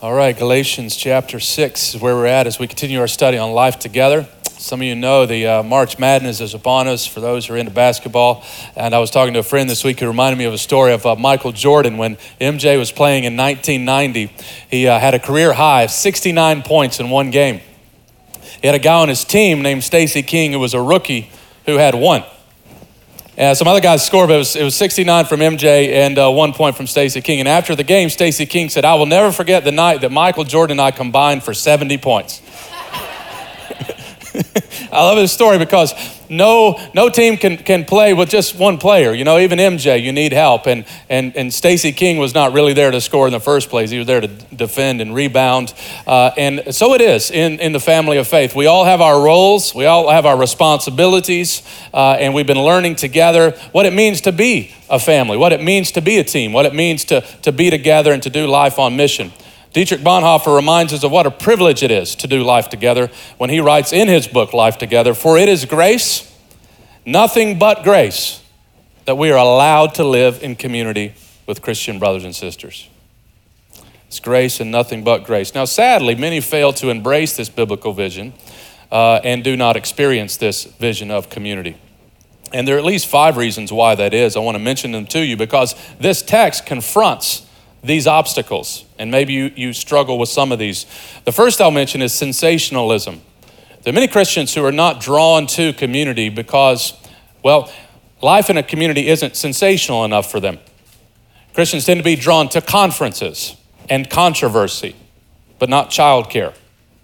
All right, Galatians chapter 6 is where we're at as we continue our study on life together. Some of you know the March Madness is upon us for those who are into basketball. And I was talking to a friend this week who reminded me of a story of Michael Jordan. When MJ was playing in 1990, he had a career high of 69 points in one game. He had a guy on his team named Stacey King who was a rookie who had one. Some other guys scored, but it was 69 from MJ and 1 point from Stacey King. And after the game, Stacey King said, "I will never forget the night that Michael Jordan and I combined for 70 points." I love this story because no team can play with just one player. You know, even MJ, you need help. And Stacey King was not really there to score in the first place. He was there to defend and rebound. And so it is in the family of faith. We all have our roles. We all have our responsibilities. And we've been learning together what it means to be a family, what it means to be a team, what it means to be together and to do life on mission. Dietrich Bonhoeffer reminds us of what a privilege it is to do life together when he writes in his book, Life Together, "For it is grace, nothing but grace, that we are allowed to live in community with Christian brothers and sisters." It's grace and nothing but grace. Now, sadly, many fail to embrace this biblical vision and do not experience this vision of community. And there are at least 5 reasons why that is. I want to mention them to you because this text confronts these obstacles, and maybe you struggle with some of these. The first I'll mention is sensationalism. There are many Christians who are not drawn to community because, well, life in a community isn't sensational enough for them. Christians tend to be drawn to conferences and controversy, but not childcare,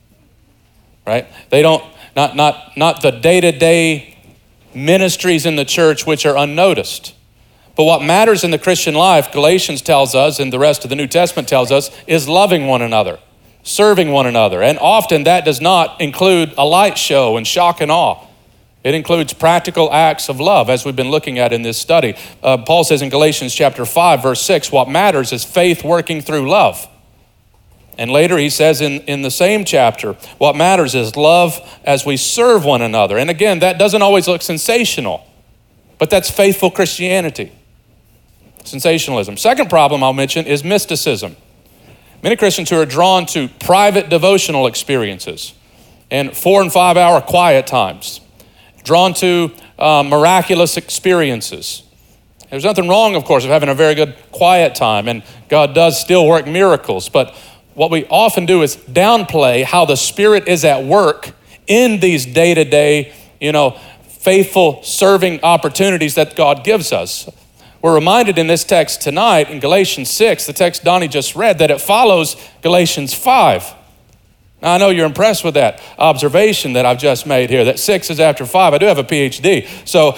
right? They don't, not the day-to-day ministries in the church which are unnoticed. But what matters in the Christian life, Galatians tells us, and the rest of the New Testament tells us, is loving one another, serving one another. And often that does not include a light show and shock and awe. It includes practical acts of love, as we've been looking at in this study. Paul says in Galatians chapter 5, verse 6, what matters is faith working through love. And later he says in the same chapter, what matters is love as we serve one another. And again, that doesn't always look sensational, but that's faithful Christianity. Sensationalism. Second problem I'll mention is mysticism. Many Christians who are drawn to private devotional experiences and 4 and 5 hour quiet times, drawn to miraculous experiences. There's nothing wrong, of course, with having a very good quiet time, and God does still work miracles, but what we often do is downplay how the Spirit is at work in these day-to-day, faithful serving opportunities that God gives us. We're reminded in this text tonight in Galatians 6, the text Donnie just read, that it follows Galatians 5. Now, I know you're impressed with that observation that I've just made here, that 6 is after 5. I do have a PhD, so,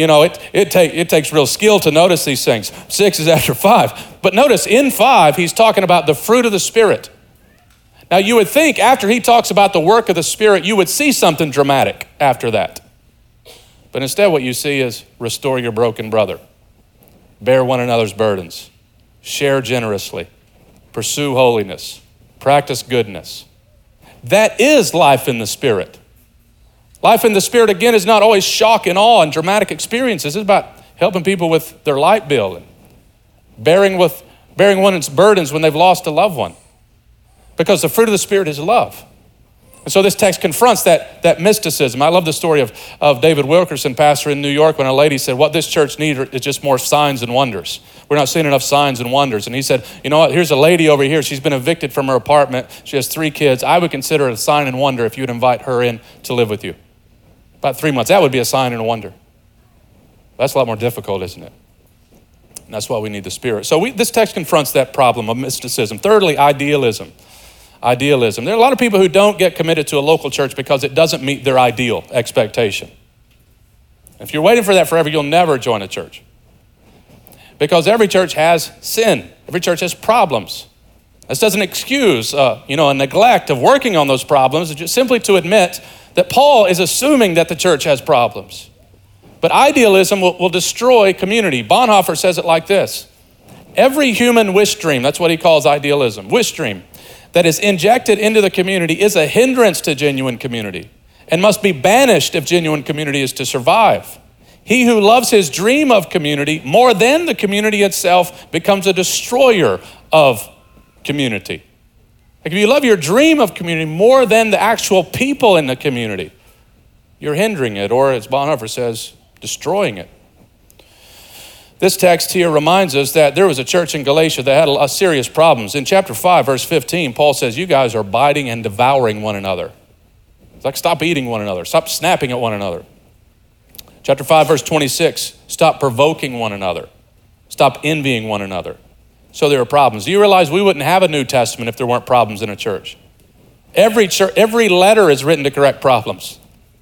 it takes real skill to notice these things. 6 is after 5. But notice in 5, he's talking about the fruit of the Spirit. Now, you would think after he talks about the work of the Spirit, you would see something dramatic after that. But instead, what you see is restore your broken brother. Bear one another's burdens, share generously, pursue holiness, practice goodness. That is life in the Spirit. Life in the Spirit, again, is not always shock and awe and dramatic experiences. It's about helping people with their light bill and bearing one's burdens when they've lost a loved one. Because the fruit of the Spirit is love. And so this text confronts that mysticism. I love the story of David Wilkerson, pastor in New York, when a lady said, what this church needs is just more signs and wonders. We're not seeing enough signs and wonders. And he said, you know what, here's a lady over here. She's been evicted from her apartment. She has 3 kids. I would consider it a sign and wonder if you would invite her in to live with you. About 3 months. That would be a sign and a wonder. That's a lot more difficult, isn't it? And that's why we need the Spirit. So this text confronts that problem of mysticism. Thirdly, idealism. Idealism. There are a lot of people who don't get committed to a local church because it doesn't meet their ideal expectation. If you're waiting for that forever, you'll never join a church. Because every church has sin. Every church has problems. This doesn't excuse, a neglect of working on those problems. It's just simply to admit that Paul is assuming that the church has problems. But idealism will destroy community. Bonhoeffer says it like this. Every human wish dream, that's what he calls idealism, wish dream, that is injected into the community is a hindrance to genuine community and must be banished if genuine community is to survive. He who loves his dream of community more than the community itself becomes a destroyer of community. Like if you love your dream of community more than the actual people in the community, you're hindering it, or as Bonhoeffer says, destroying it. This text here reminds us that there was a church in Galatia that had a serious problems. In chapter 5, verse 15, Paul says, you guys are biting and devouring one another. It's like, stop eating one another. Stop snapping at one another. Chapter 5, verse 26, stop provoking one another. Stop envying one another. So there are problems. Do you realize we wouldn't have a New Testament if there weren't problems in a church? Every letter is written to correct problems.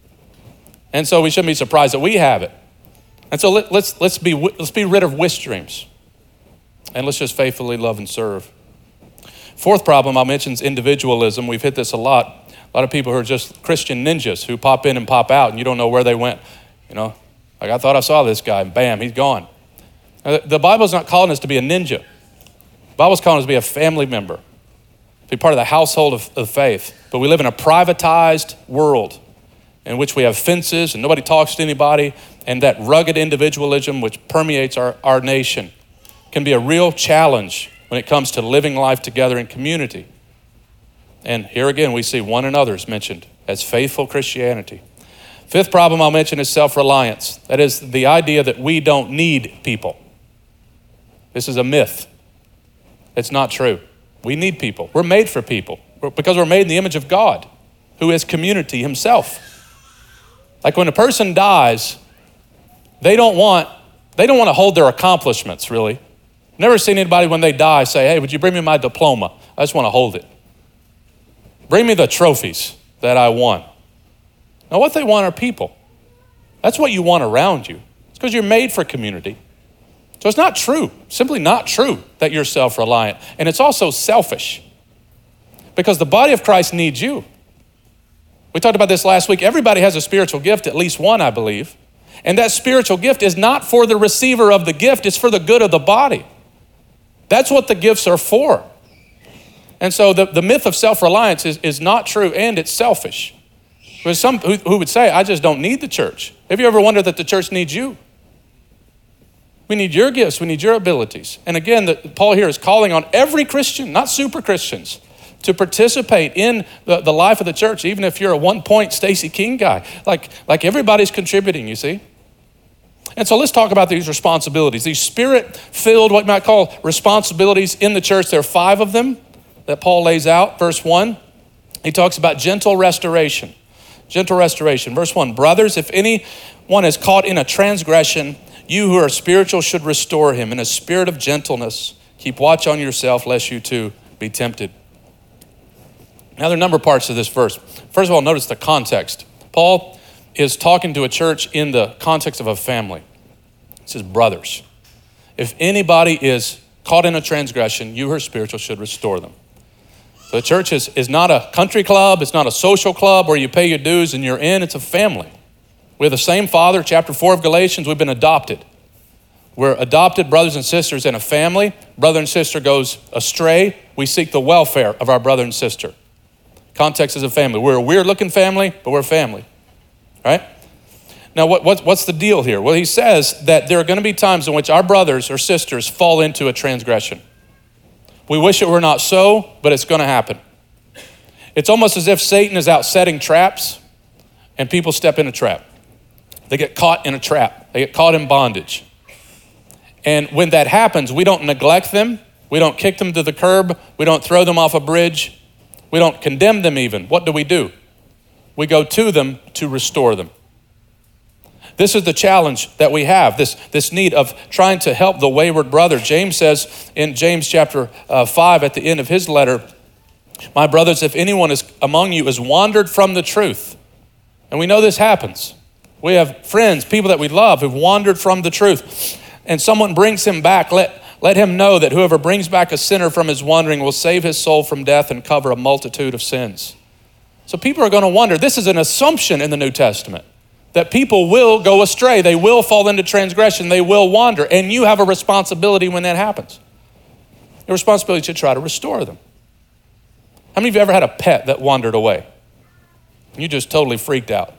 And so we shouldn't be surprised that we have it. And so let's be rid of wish dreams. And let's just faithfully love and serve. Fourth problem I'll mention is individualism. We've hit this a lot. A lot of people who are just Christian ninjas who pop in and pop out and you don't know where they went. You know, like I thought I saw this guy and bam, he's gone. Now, the Bible's not calling us to be a ninja. The Bible's calling us to be a family member, to be part of the household of faith. But we live in a privatized world in which we have fences and nobody talks to anybody, and that rugged individualism which permeates our nation can be a real challenge when it comes to living life together in community. And here again, we see one another's mentioned as faithful Christianity. Fifth problem I'll mention is self-reliance. That is the idea that we don't need people. This is a myth. It's not true. We need people. We're made for people because we're made in the image of God, who is community himself. Like when a person dies, they don't want to hold their accomplishments, really. Never seen anybody when they die say, hey, would you bring me my diploma? I just want to hold it. Bring me the trophies that I won. Now what they want are people. That's what you want around you. It's because you're made for community. So it's not true, simply not true that you're self-reliant. And it's also selfish because the body of Christ needs you. We talked about this last week. Everybody has a spiritual gift, at least one, I believe. And that spiritual gift is not for the receiver of the gift, it's for the good of the body. That's what the gifts are for. And so the myth of self-reliance is not true and it's selfish. There's some who would say, I just don't need the church. Have you ever wondered that the church needs you? We need your gifts, we need your abilities. And again, Paul here is calling on every Christian, not super Christians, to participate in the life of the church, even if you're a 1-point Stacey King guy. Like everybody's contributing, you see? And so let's talk about these responsibilities, these spirit-filled, what you might call responsibilities in the church. There are 5 of them that Paul lays out. Verse 1, he talks about gentle restoration. Gentle restoration. Verse 1, brothers, if anyone is caught in a transgression, you who are spiritual should restore him in a spirit of gentleness. Keep watch on yourself, lest you too be tempted. Now, there are a number of parts to this verse. First of all, notice the context. Paul is talking to a church in the context of a family. He says, brothers, if anybody is caught in a transgression, you who are spiritual should restore them. So the church is not a country club. It's not a social club where you pay your dues and you're in. It's a family. We have the same Father. Chapter 4 of Galatians, we've been adopted. We're adopted brothers and sisters in a family. Brother and sister goes astray. We seek the welfare of our brother and sister. Context is a family. We're a weird-looking family, but we're family, right? Now, what's the deal here? Well, he says that there are going to be times in which our brothers or sisters fall into a transgression. We wish it were not so, but it's going to happen. It's almost as if Satan is out setting traps and people step in a trap. They get caught in a trap. They get caught in bondage. And when that happens, we don't neglect them. We don't kick them to the curb. We don't throw them off a bridge. We don't condemn them even. What do? We go to them to restore them. This is the challenge that we have, this need of trying to help the wayward brother. James says in James chapter 5 at the end of his letter, my brothers, if anyone is among you is wandered from the truth, and we know this happens. We have friends, people that we love who've wandered from the truth, and someone brings him back. Let him know that whoever brings back a sinner from his wandering will save his soul from death and cover a multitude of sins. So people are going to wonder. This is an assumption in the New Testament that people will go astray. They will fall into transgression. They will wander. And you have a responsibility when that happens. Your responsibility to try to restore them. How many of you ever had a pet that wandered away? You just totally freaked out.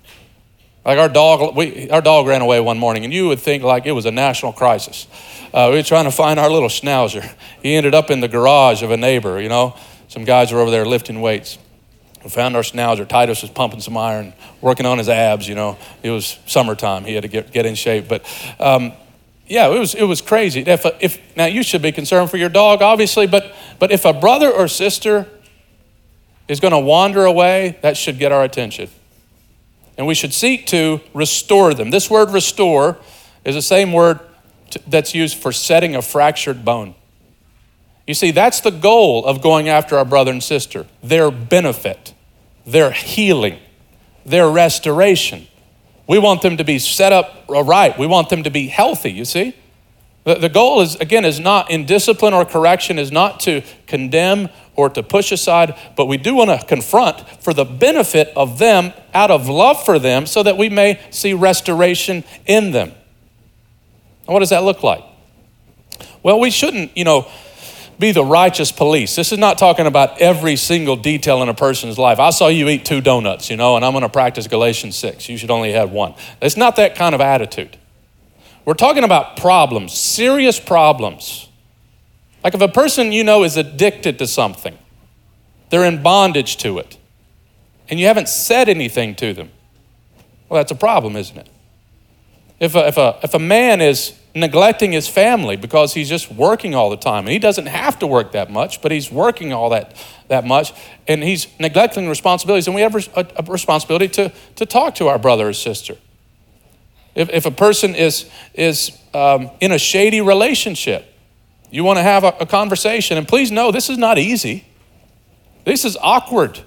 Like our dog ran away one morning, and you would think like it was a national crisis. We were trying to find our little schnauzer. He ended up in the garage of a neighbor, Some guys were over there lifting weights. We found our schnauzer. Titus was pumping some iron, working on his abs, you know. It was summertime. He had to get in shape. But yeah, it was crazy. Now, you should be concerned for your dog, obviously, but if a brother or sister is going to wander away, that should get our attention. And we should seek to restore them. This word restore is the same word that's used for setting a fractured bone. You see, that's the goal of going after our brother and sister. Their benefit, their healing, their restoration. We want them to be set up right. We want them to be healthy, you see. The goal is not in discipline or correction, is not to condemn or to push aside, but we do want to confront for the benefit of them, out of love for them, so that we may see restoration in them. And what does that look like? Well, we shouldn't, be the righteous police. This is not talking about every single detail in a person's life. I saw you eat 2 donuts, and I'm going to practice Galatians 6. You should only have 1. It's not that kind of attitude. We're talking about problems, serious problems. Like if a person is addicted to something, they're in bondage to it, and you haven't said anything to them, well, that's a problem, isn't it? If a man is neglecting his family because he's just working all the time, and he doesn't have to work that much, but he's working all that much, and he's neglecting responsibilities, and we have a responsibility to talk to our brother or sister. If a person is in a shady relationship, you want to have a conversation, and please know this is not easy. This is awkward.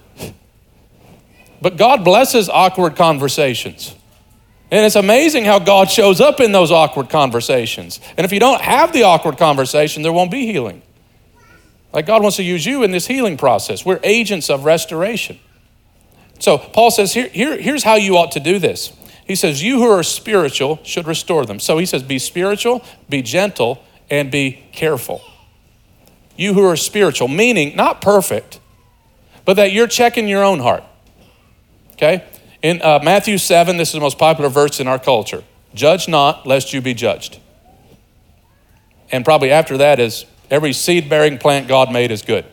But God blesses awkward conversations. And it's amazing how God shows up in those awkward conversations. And if you don't have the awkward conversation, there won't be healing. Like God wants to use you in this healing process. We're agents of restoration. So Paul says, here's how you ought to do this. He says, you who are spiritual should restore them. So he says, be spiritual, be gentle, and be careful. You who are spiritual, meaning not perfect, but that you're checking your own heart. Okay? In Matthew 7, this is the most popular verse in our culture. Judge not, lest you be judged. And probably after that is, every seed-bearing plant God made is good.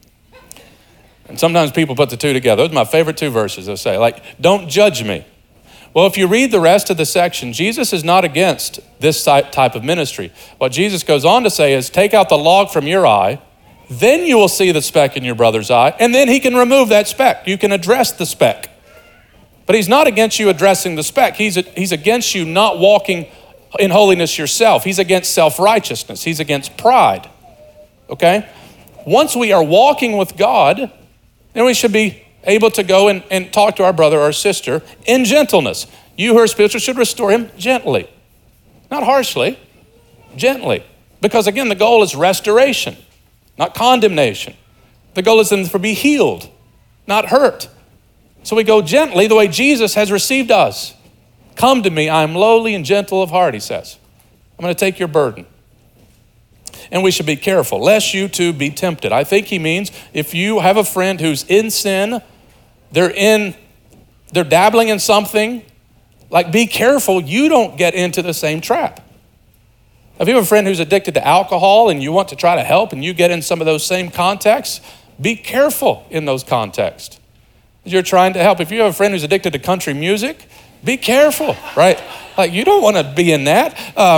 And sometimes people put the two together. Those are my favorite 2 verses. They'll say, like, don't judge me. Well, if you read the rest of the section, Jesus is not against this type of ministry. What Jesus goes on to say is, take out the log from your eye, then you will see the speck in your brother's eye, and then he can remove that speck. You can address the speck. But he's not against you addressing the speck. He's against you not walking in holiness yourself. He's against self-righteousness. He's against pride. Okay? Once we are walking with God, then we should be able to go and talk to our brother or sister in gentleness. You who are spiritual should restore him gently. Not harshly, gently. Because again, the goal is restoration, not condemnation. The goal is then to be healed, not hurt. So we go gently the way Jesus has received us. Come to me, I am lowly and gentle of heart, he says. I'm going to take your burden. And we should be careful, lest you too be tempted. I think he means if you have a friend who's in sin, they're dabbling in something, like be careful you don't get into the same trap. If you have a friend who's addicted to alcohol and you want to try to help and you get in some of those same contexts, be careful in those contexts. You're trying to help. If you have a friend who's addicted to country music, be careful, right? Like you don't want to be in that.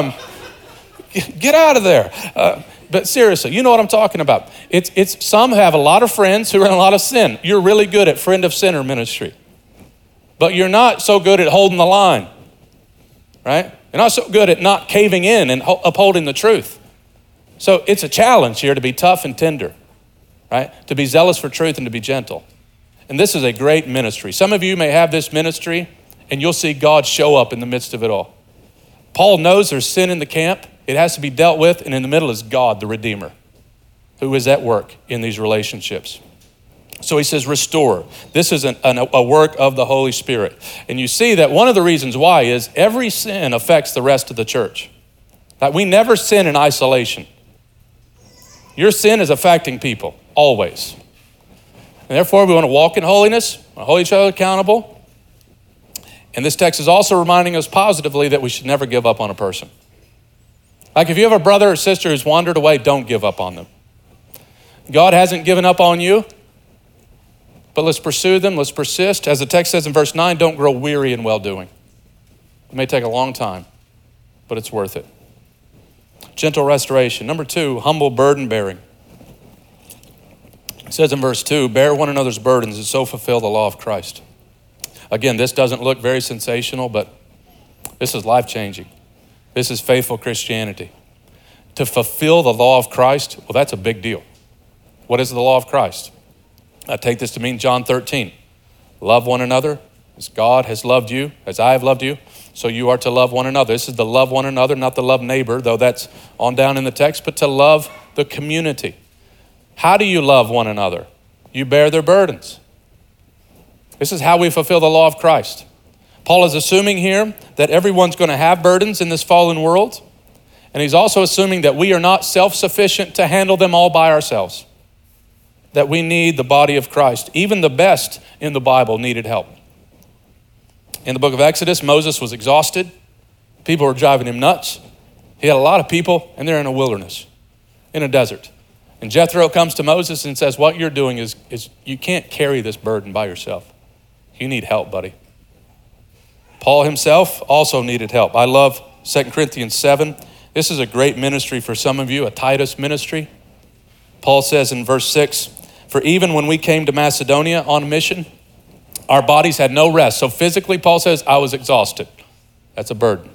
Get out of there. But seriously, you know what I'm talking about. It's some have a lot of friends who are in a lot of sin. You're really good at friend of sinner ministry, but you're not so good at holding the line, right? You're not so good at not caving in and upholding the truth. So it's a challenge here to be tough and tender, right? To be zealous for truth and to be gentle. And this is a great ministry. Some of you may have this ministry and you'll see God show up in the midst of it all. Paul knows there's sin in the camp. It has to be dealt with, and in the middle is God, the Redeemer, who is at work in these relationships. So he says, restore. This is a work of the Holy Spirit. And you see that one of the reasons why is every sin affects the rest of the church. Like we never sin in isolation. Your sin is affecting people, always. And therefore, we want to walk in holiness, hold each other accountable. And this text is also reminding us positively that we should never give up on a person. Like if you have a brother or sister who's wandered away, don't give up on them. God hasn't given up on you, but let's pursue them. Let's persist. As the text says in verse 9, don't grow weary in well-doing. It may take a long time, but it's worth it. Gentle restoration. Number 2, humble burden bearing. It says in verse 2, bear one another's burdens and so fulfill the law of Christ. Again, this doesn't look very sensational, but this is life-changing. This is faithful Christianity. To fulfill the law of Christ, well, that's a big deal. What is the law of Christ? I take this to mean John 13. Love one another as God has loved you, as I have loved you, so you are to love one another. This is the love one another, not the love neighbor, though that's on down in the text, but to love the community. How do you love one another? You bear their burdens. This is how we fulfill the law of Christ. Paul is assuming here that everyone's going to have burdens in this fallen world, and he's also assuming that we are not self-sufficient to handle them all by ourselves, that we need the body of Christ. Even the best in the Bible needed help. In the book of Exodus, Moses was exhausted. People were driving him nuts. He had a lot of people, and they're in a wilderness, in a desert. And Jethro comes to Moses and says, what you're doing is you can't carry this burden by yourself. You need help, buddy. Paul himself also needed help. I love 2 Corinthians 7. This is a great ministry for some of you, a Titus ministry. Paul says in verse 6, for even when we came to Macedonia on mission, our bodies had no rest. So physically, Paul says, I was exhausted. That's a burden.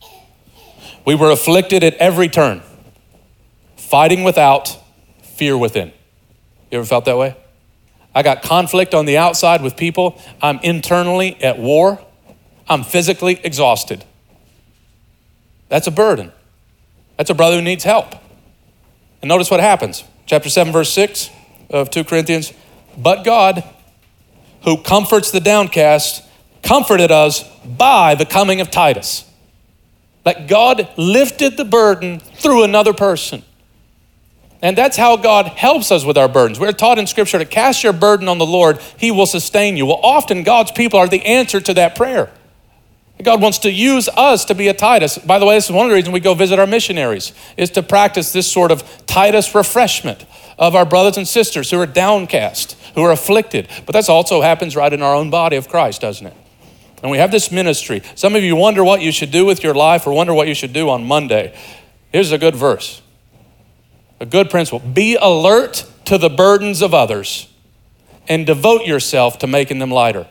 We were afflicted at every turn, fighting without, fear within. You ever felt that way? I got conflict on the outside with people. I'm internally at war. I'm physically exhausted. That's a burden. That's a brother who needs help. And notice what happens. Chapter 7, verse 6 of 2 Corinthians. But God, who comforts the downcast, comforted us by the coming of Titus. Like God lifted the burden through another person. And that's how God helps us with our burdens. We're taught in Scripture to cast your burden on the Lord. He will sustain you. Well, often God's people are the answer to that prayer. God wants to use us to be a Titus. By the way, this is one of the reasons we go visit our missionaries, is to practice this sort of Titus refreshment of our brothers and sisters who are downcast, who are afflicted. But that also happens right in our own body of Christ, doesn't it? And we have this ministry. Some of you wonder what you should do with your life or wonder what you should do on Monday. Here's a good verse, a good principle. Be alert to the burdens of others and devote yourself to making them lighter.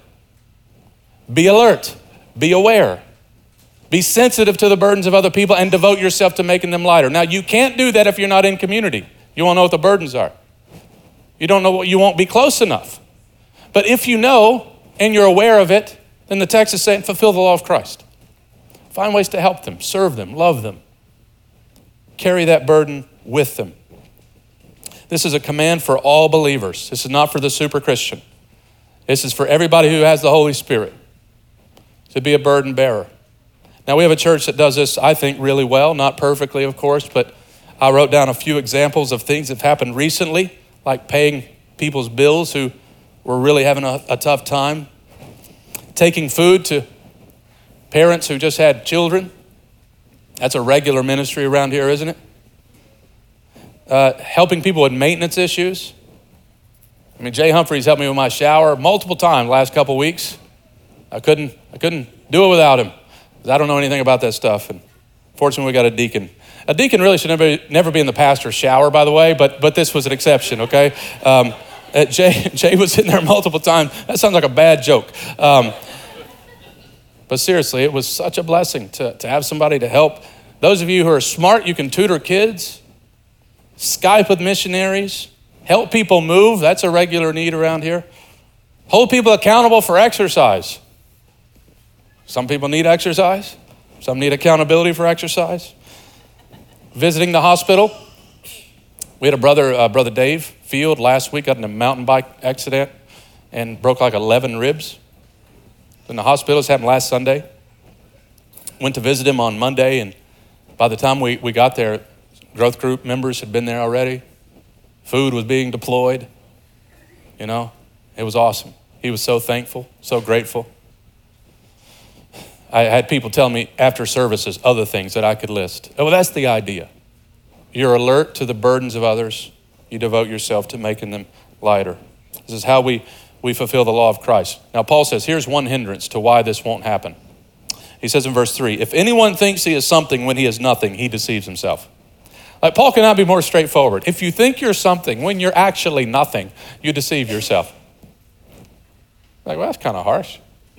Be alert. Be aware. Be sensitive to the burdens of other people and devote yourself to making them lighter. Now, you can't do that if you're not in community. You won't know what the burdens are. You don't know what, you won't be close enough. But if you know and you're aware of it, then the text is saying fulfill the law of Christ. Find ways to help them, serve them, love them. Carry that burden with them. This is a command for all believers. This is not for the super Christian. This is for everybody who has the Holy Spirit, to be a burden bearer. Now, we have a church that does this, I think, really well. Not perfectly, of course, but I wrote down a few examples of things that have happened recently, like paying people's bills who were really having a tough time, taking food to parents who just had children. That's a regular ministry around here, isn't it? Helping people with maintenance issues. I mean, Jay Humphreys helped me with my shower multiple times last couple weeks. I couldn't do it without him because I don't know anything about that stuff. And fortunately, we got a deacon. A deacon really should never be in the pastor's shower, by the way, but this was an exception, okay? Jay was in there multiple times. That sounds like a bad joke. But seriously, it was such a blessing to have somebody to help. Those of you who are smart, you can tutor kids, Skype with missionaries, help people move. That's a regular need around here. Hold people accountable for exercise. Some people need exercise. Some need accountability for exercise. Visiting the hospital. We had a brother Dave Field last week got in a mountain bike accident and broke like 11 ribs. In the hospital, this happened last Sunday. Went to visit him on Monday, and by the time we got there, growth group members had been there already. Food was being deployed. You know, it was awesome. He was so thankful, so grateful. I had people tell me after services other things that I could list. Oh, well, that's the idea. You're alert to the burdens of others You devote yourself to making them lighter. This is how we fulfill the law of Christ. Now, Paul says, here's one hindrance to why this won't happen. He says in verse 3, if anyone thinks he is something when he is nothing, he deceives himself. Like, Paul cannot be more straightforward. If you think you're something when you're actually nothing, you deceive yourself. Like, well, that's kind of harsh.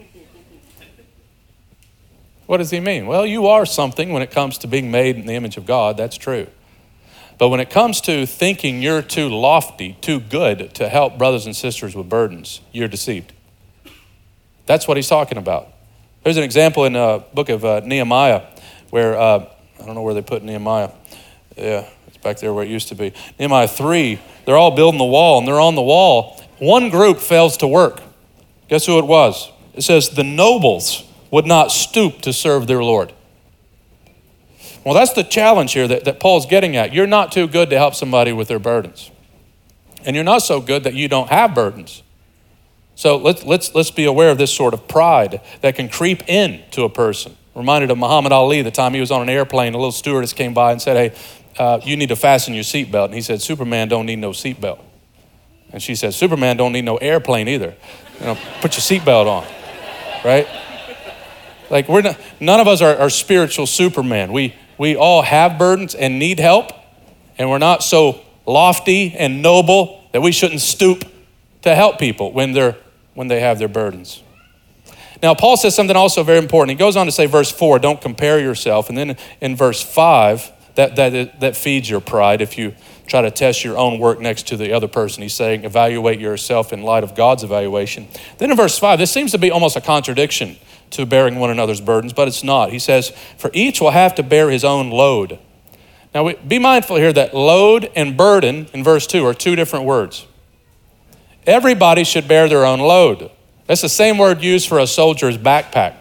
What does he mean? Well, you are something when it comes to being made in the image of God. That's true. But when it comes to thinking you're too lofty, too good to help brothers and sisters with burdens, you're deceived. That's what he's talking about. There's an example in the book of Nehemiah where, I don't know where they put Nehemiah. Yeah, it's back there where it used to be. Nehemiah 3, they're all building the wall, and they're on the wall. One group fails to work. Guess who it was? It says the nobles would not stoop to serve their Lord. Well, that's the challenge here that Paul's getting at. You're not too good to help somebody with their burdens. And you're not so good that you don't have burdens. So let's be aware of this sort of pride that can creep into a person. Reminded of Muhammad Ali, the time he was on an airplane, a little stewardess came by and said, hey, you need to fasten your seatbelt. And he said, Superman don't need no seatbelt. And she said, Superman don't need no airplane either. Put your seatbelt on, right? Like, none of us are spiritual Superman. We all have burdens and need help, and we're not so lofty and noble that we shouldn't stoop to help people when they have their burdens. Now, Paul says something also very important. He goes on to say, verse 4, don't compare yourself. And then in verse 5, that feeds your pride if you try to test your own work next to the other person. He's saying, evaluate yourself in light of God's evaluation. Then in verse 5, this seems to be almost a contradiction to bearing one another's burdens, but it's not. He says, for each will have to bear his own load. Now, be mindful here that load and burden in verse 2 are two different words. Everybody should bear their own load. That's the same word used for a soldier's backpack.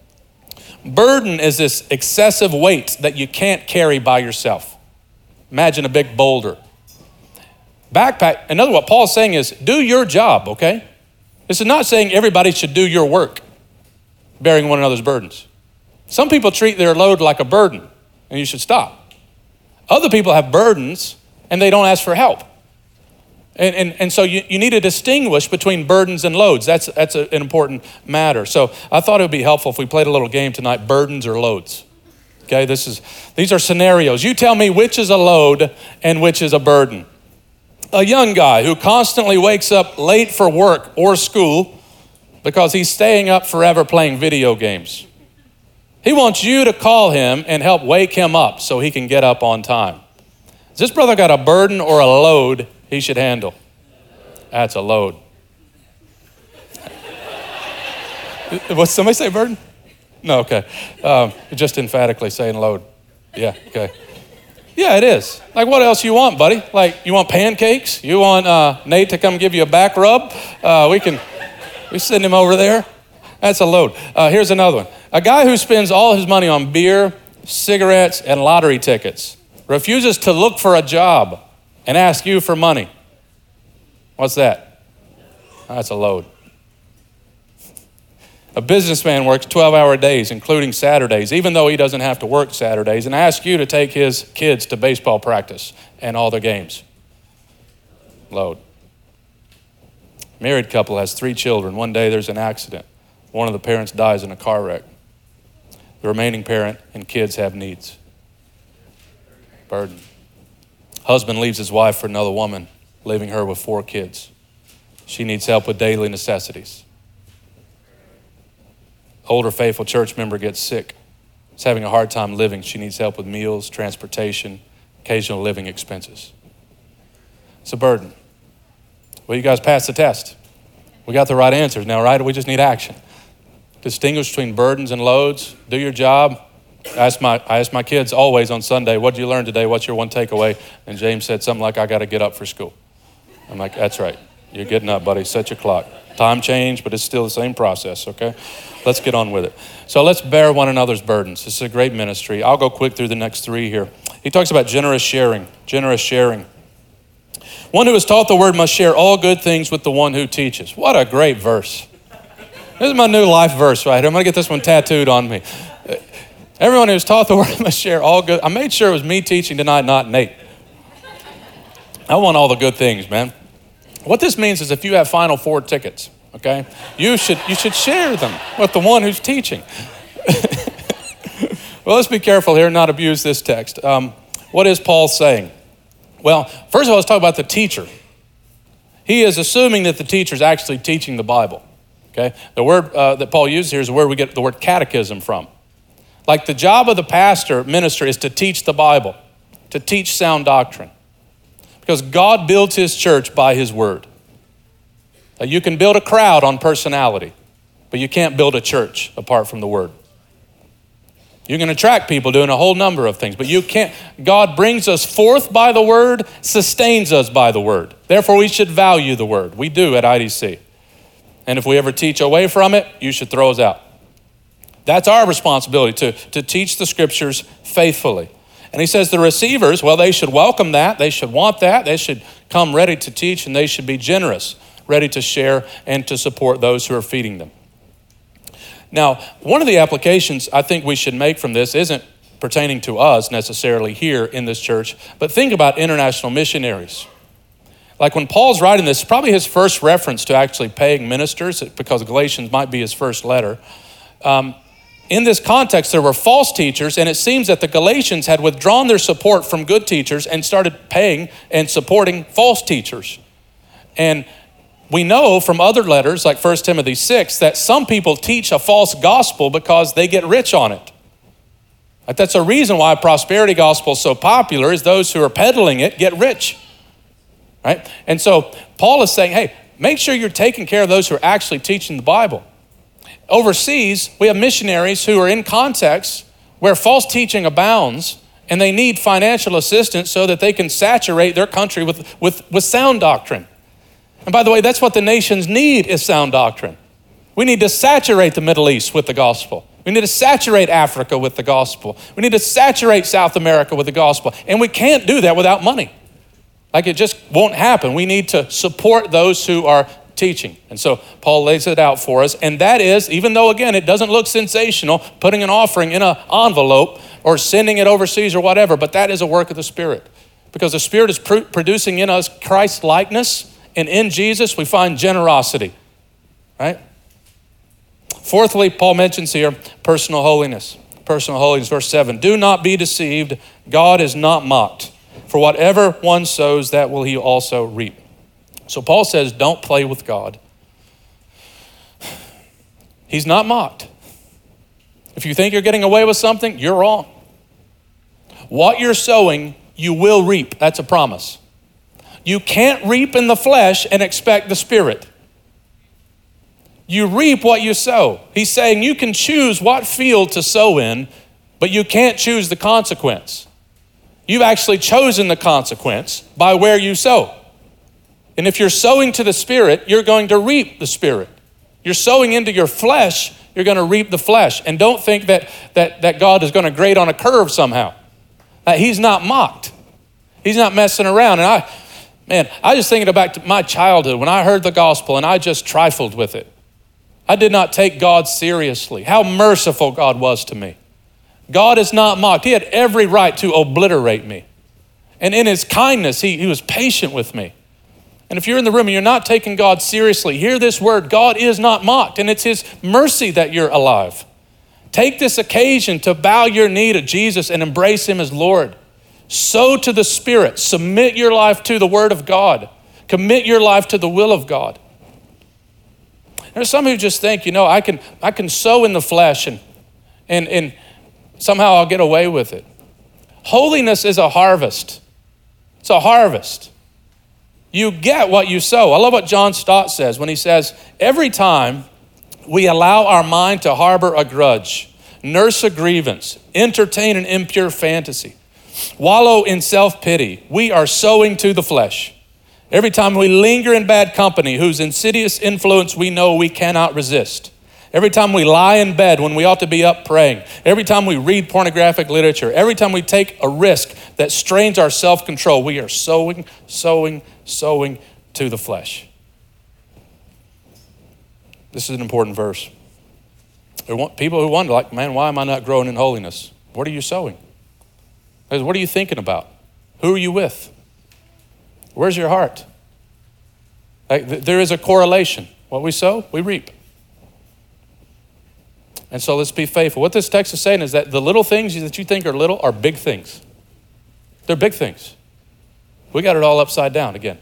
Burden is this excessive weight that you can't carry by yourself. Imagine a big boulder. Backpack, in other words, what Paul's saying is, do your job, okay? This is not saying everybody should do your work, bearing one another's burdens. Some people treat their load like a burden, and you should stop. Other people have burdens, and they don't ask for help. And so you need to distinguish between burdens and loads. That's an important matter. So I thought it would be helpful if we played a little game tonight, burdens or loads. Okay, these are scenarios. You tell me which is a load and which is a burden. A young guy who constantly wakes up late for work or school because he's staying up forever playing video games. He wants you to call him and help wake him up so he can get up on time. Has this brother got a burden or a load he should handle? That's a load. What, somebody say burden? No, okay. Just emphatically saying load. Yeah, okay. Yeah, it is. Like, what else you want, buddy? Like, you want pancakes? You want Nate to come give you a back rub? We send him over there. That's a load. Here's another one. A guy who spends all his money on beer, cigarettes, and lottery tickets refuses to look for a job and ask you for money. What's that? That's a load. A businessman works 12-hour days, including Saturdays, even though he doesn't have to work Saturdays, and asks you to take his kids to baseball practice and all their games. Load. Married couple has 3 children. One day there's an accident. One of the parents dies in a car wreck. The remaining parent and kids have needs. Burden. Husband leaves his wife for another woman, leaving her with 4 kids. She needs help with daily necessities. Older faithful church member gets sick. Is having a hard time living. She needs help with meals, transportation, occasional living expenses. It's a burden. Well, you guys passed the test. We got the right answers now, right? We just need action. Distinguish between burdens and loads. Do your job. I ask my kids always on Sunday, what did you learn today? What's your one takeaway? And James said something like, I got to get up for school. I'm like, that's right. You're getting up, buddy. Set your clock. Time changed, but it's still the same process, okay? Let's get on with it. So let's bear one another's burdens. This is a great ministry. I'll go quick through the next 3 here. He talks about generous sharing. Generous sharing. One who is taught the word must share all good things with the one who teaches. What a great verse. This is my new life verse right here. I'm going to get this one tattooed on me. Everyone who's taught the word must share all good. I made sure it was me teaching tonight, not Nate. I want all the good things, man. What this means is if you have Final Four tickets, okay, you should share them with the one who's teaching. Well, let's be careful here and not abuse this text. What is Paul saying? Well, first of all, let's talk about the teacher. He is assuming that the teacher is actually teaching the Bible. Okay, the word that Paul uses here is where we get the word catechism from. Like the job of the pastor, minister, is to teach the Bible, to teach sound doctrine. Because God builds his church by his word. You can build a crowd on personality, but you can't build a church apart from the word. You can attract people doing a whole number of things, but you can't. God brings us forth by the word, sustains us by the word. Therefore, we should value the word. We do at IDC. And if we ever teach away from it, you should throw us out. That's our responsibility, to teach the scriptures faithfully. And he says the receivers, well, they should welcome that. They should want that. They should come ready to teach, and they should be generous, ready to share and to support those who are feeding them. Now, one of the applications I think we should make from this isn't pertaining to us necessarily here in this church, but think about international missionaries. Like when Paul's writing this, probably his first reference to actually paying ministers, because Galatians might be his first letter. In this context, there were false teachers, and it seems that the Galatians had withdrawn their support from good teachers and started paying and supporting false teachers. And we know from other letters, like 1 Timothy 6, that some people teach a false gospel because they get rich on it. Like that's a reason why prosperity gospel is so popular, is those who are peddling it get rich, right? And so Paul is saying, hey, make sure you're taking care of those who are actually teaching the Bible. Overseas, we have missionaries who are in contexts where false teaching abounds, and they need financial assistance so that they can saturate their country with sound doctrine. And by the way, that's what the nations need, is sound doctrine. We need to saturate the Middle East with the gospel. We need to saturate Africa with the gospel. We need to saturate South America with the gospel. And we can't do that without money. Like it just won't happen. We need to support those who are teaching. And so Paul lays it out for us. And that is, even though again, it doesn't look sensational, putting an offering in an envelope or sending it overseas or whatever, but that is a work of the Spirit. Because the Spirit is producing in us Christ likeness. And in Jesus, we find generosity, right? Fourthly, Paul mentions here personal holiness. Personal holiness, verse 7. Do not be deceived. God is not mocked. For whatever one sows, that will he also reap. So Paul says, don't play with God. He's not mocked. If you think you're getting away with something, you're wrong. What you're sowing, you will reap. That's a promise. You can't reap in the flesh and expect the Spirit. You reap what you sow. He's saying you can choose what field to sow in, but you can't choose the consequence. You've actually chosen the consequence by where you sow. And if you're sowing to the Spirit, you're going to reap the Spirit. You're sowing into your flesh, you're going to reap the flesh. And don't think that God is going to grade on a curve somehow. He's not mocked. He's not messing around. And I was thinking back to my childhood when I heard the gospel and I just trifled with it. I did not take God seriously. How merciful God was to me. God is not mocked. He had every right to obliterate me. And in his kindness, he was patient with me. And if you're in the room and you're not taking God seriously, hear this word: God is not mocked, and it's his mercy that you're alive. Take this occasion to bow your knee to Jesus and embrace him as Lord. Sow to the Spirit. Submit your life to the word of God. Commit your life to the will of God. There's some who just think, I can sow in the flesh and somehow I'll get away with it. Holiness is a harvest. It's a harvest. You get what you sow. I love what John Stott says when he says, every time we allow our mind to harbor a grudge, nurse a grievance, entertain an impure fantasy, wallow in self-pity, we are sowing to the flesh. Every time we linger in bad company, whose insidious influence we know we cannot resist. Every time we lie in bed when we ought to be up praying. Every time we read pornographic literature. Every time we take a risk that strains our self-control, we are sowing to the flesh. This is an important verse. There are people who wonder, man, why am I not growing in holiness? What are you sowing? What are you thinking about? Who are you with? Where's your heart? There is a correlation. What we sow, we reap. And so let's be faithful. What this text is saying is that the little things that you think are little are big things. They're big things. We got it all upside down again.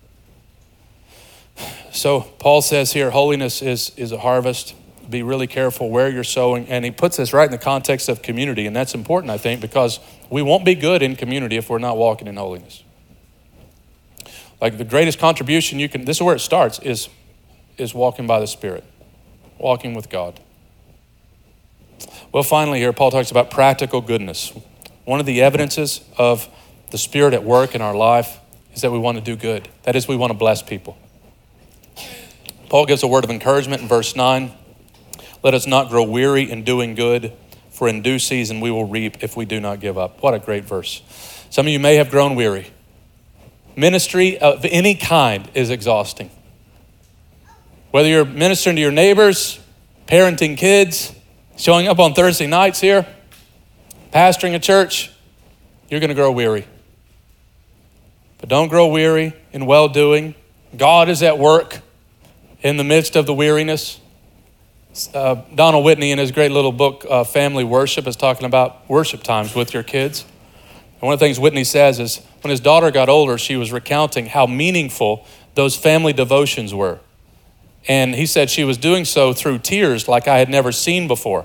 So Paul says here, holiness is a harvest. Be really careful where you're sowing. And he puts this right in the context of community. And that's important, I think, because we won't be good in community if we're not walking in holiness. Like the greatest contribution you can, this is where it starts, is walking by the Spirit, walking with God. Well, finally here, Paul talks about practical goodness. One of the evidences of the Spirit at work in our life is that we want to do good. That is, we want to bless people. Paul gives a word of encouragement in verse 9. Let us not grow weary in doing good, for in due season we will reap if we do not give up. What a great verse. Some of you may have grown weary. Ministry of any kind is exhausting. Whether you're ministering to your neighbors, parenting kids, showing up on Thursday nights here, pastoring a church, you're going to grow weary. But don't grow weary in well-doing. God is at work in the midst of the weariness. Donald Whitney in his great little book, Family Worship, is talking about worship times with your kids. And one of the things Whitney says is when his daughter got older, she was recounting how meaningful those family devotions were. And he said she was doing so through tears like I had never seen before.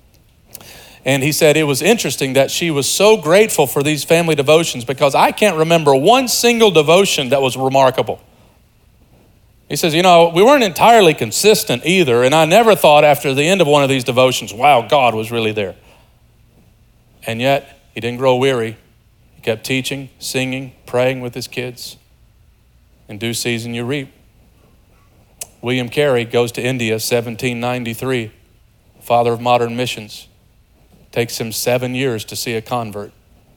And he said it was interesting that she was so grateful for these family devotions because I can't remember one single devotion that was remarkable. He says, we weren't entirely consistent either, and I never thought after the end of one of these devotions, wow, God was really there. And yet, he didn't grow weary. He kept teaching, singing, praying with his kids. In due season, you reap. William Carey goes to India, 1793, father of modern missions. Takes him 7 years to see a convert.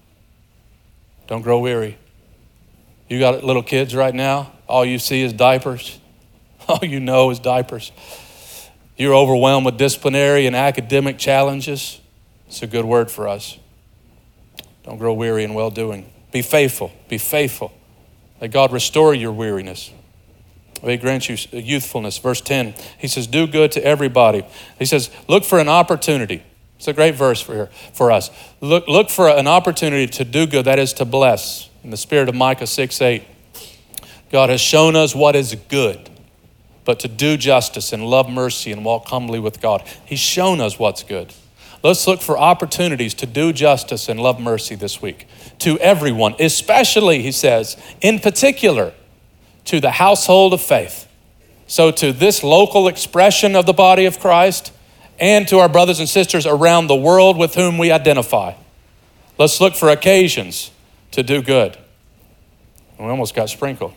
Don't grow weary. You got little kids right now, all you see is diapers. All you know is diapers. You're overwhelmed with disciplinary and academic challenges. It's a good word for us. Don't grow weary in well-doing. Be faithful. Be faithful. Let God restore your weariness. May He grant you youthfulness. Verse 10, he says, do good to everybody. He says, look for an opportunity. It's a great verse for us. Look for an opportunity to do good, that is to bless. In the spirit of Micah 6:8, God has shown us what is good, but to do justice and love mercy and walk humbly with God. He's shown us what's good. Let's look for opportunities to do justice and love mercy this week to everyone, especially, he says, in particular, to the household of faith. So to this local expression of the body of Christ and to our brothers and sisters around the world with whom we identify. Let's look for occasions to do good. We almost got sprinkled.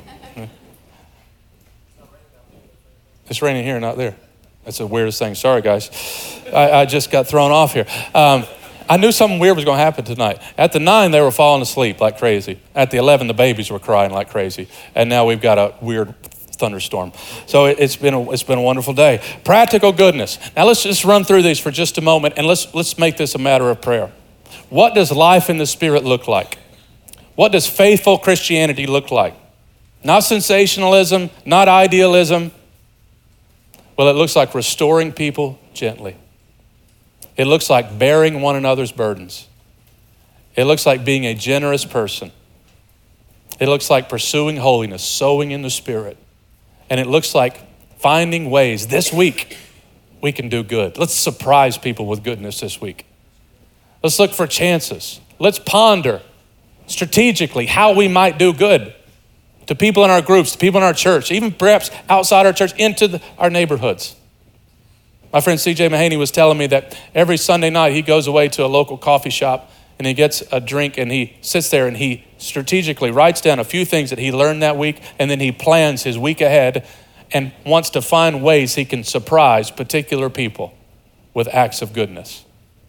It's raining here, not there. That's the weirdest thing. Sorry, guys. I just got thrown off here. I knew something weird was going to happen tonight. At the 9, they were falling asleep like crazy. At the 11, the babies were crying like crazy. And now we've got a weird thunderstorm. So it's been a wonderful day. Practical goodness. Now let's just run through these for just a moment and let's make this a matter of prayer. What does life in the Spirit look like? What does faithful Christianity look like? Not sensationalism, not idealism. Well, it looks like restoring people gently. It looks like bearing one another's burdens. It looks like being a generous person. It looks like pursuing holiness, sowing in the Spirit. And it looks like finding ways this week we can do good. Let's surprise people with goodness this week. Let's look for chances. Let's ponder strategically how we might do good to people in our groups, to people in our church, even perhaps outside our church, into our neighborhoods. My friend C.J. Mahaney was telling me that every Sunday night he goes away to a local coffee shop and he gets a drink and he sits there and he strategically writes down a few things that he learned that week, and then he plans his week ahead and wants to find ways he can surprise particular people with acts of goodness.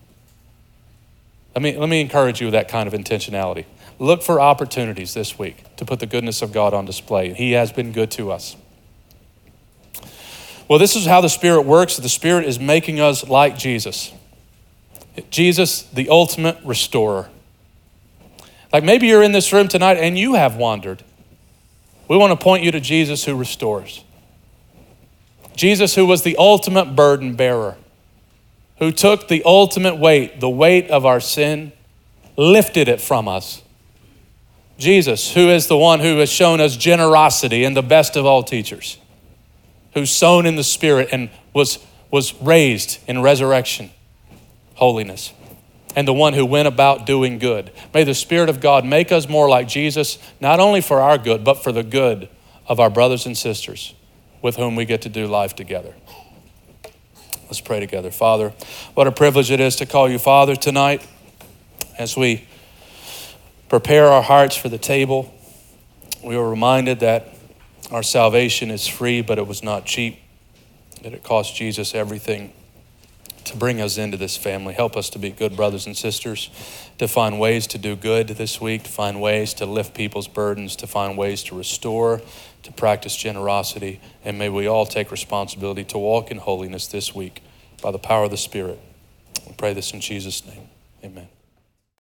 Let me encourage you with that kind of intentionality. Look for opportunities this week to put the goodness of God on display. He has been good to us. Well, this is how the Spirit works. The Spirit is making us like Jesus. Jesus, the ultimate restorer. Like maybe you're in this room tonight and you have wandered. We want to point you to Jesus who restores. Jesus who was the ultimate burden bearer, who took the ultimate weight, the weight of our sin, lifted it from us. Jesus, who is the one who has shown us generosity and the best of all teachers, who's sown in the Spirit and was raised in resurrection, holiness, and the one who went about doing good. May the Spirit of God make us more like Jesus, not only for our good, but for the good of our brothers and sisters with whom we get to do life together. Let's pray together. Father, what a privilege it is to call you Father tonight as we prepare our hearts for the table. We were reminded that our salvation is free, but it was not cheap, that it cost Jesus everything to bring us into this family. Help us to be good brothers and sisters, to find ways to do good this week, to find ways to lift people's burdens, to find ways to restore, to practice generosity. And may we all take responsibility to walk in holiness this week by the power of the Spirit. We pray this in Jesus' name. Amen.